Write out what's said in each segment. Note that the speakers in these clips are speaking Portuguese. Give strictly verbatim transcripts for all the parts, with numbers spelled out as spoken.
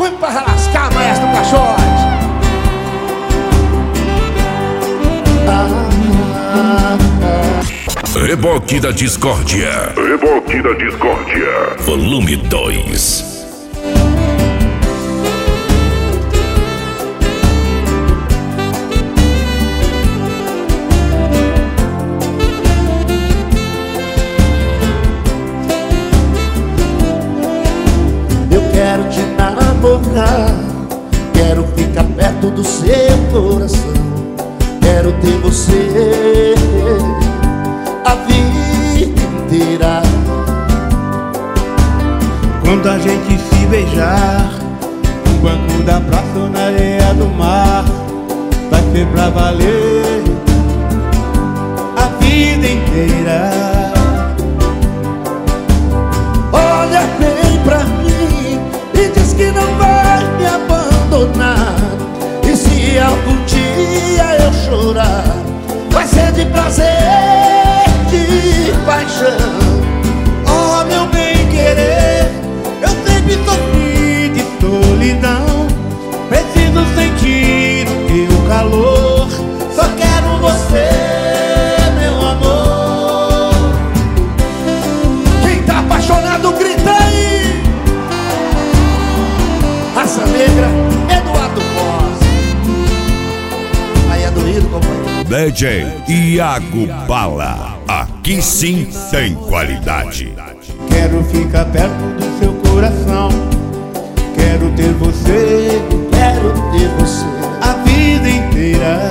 Põe pra lascar, maestro Caixote. Reboque da Discórdia. Reboque da Discórdia. Volume dois. Eu quero te namorar, quero ficar perto do seu coração, quero ter você a vida inteira. Quando a gente se beijar no banco da praça ou na areia do mar, vai ser pra valer a vida inteira. Olha bem pra mim e diz que não vai me abandonar. E se algum dia eu chorar, vai ser de prazer, de paixão. Oh, meu bem querer, eu sempre sofri de solidão. Preciso sentir o teu calor, só quero você, meu amor. Quem tá apaixonado, grita aí. Raça Negra, Eduardo Voz. Aí é doído, companheiro. D J Iago Bala. Aqui sim tem qualidade. Quero ficar perto do seu coração, quero ter você, Quero ter você a vida inteira.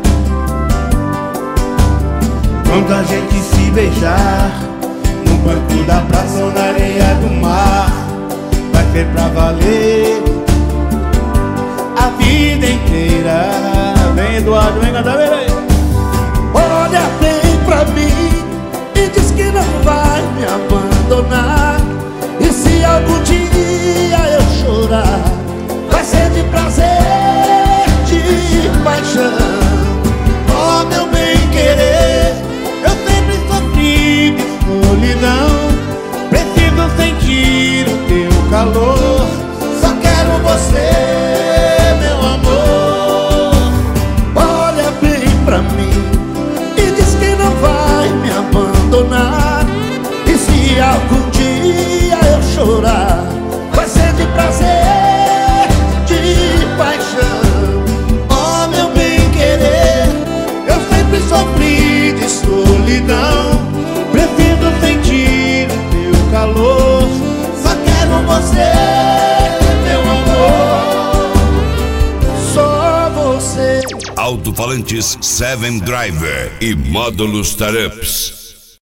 Quando a gente se beijar no banco da praça ou na areia do mar, vai ser pra valer a vida inteira. Vem, Eduardo, vem cantar, vem aí. Olha bem pra mim e diz que não vai me abandonar. E se algum dia eu chorar, vai ser de prazer, de paixão. Oh, meu bem querer, eu sempre sofri de solidão. Preciso sentir o teu calor, só quero você, meu amor. Olha bem pra mim e diz que não vai me abandonar. E se algum dia eu chorar, vai ser de prazer, de paixão. Oh, meu bem querer, eu sempre sofri de solidão. Preciso sentir o teu calor, só quero você, meu amor. Só você. Alto-falantes Seven Driver e módulos Tarups.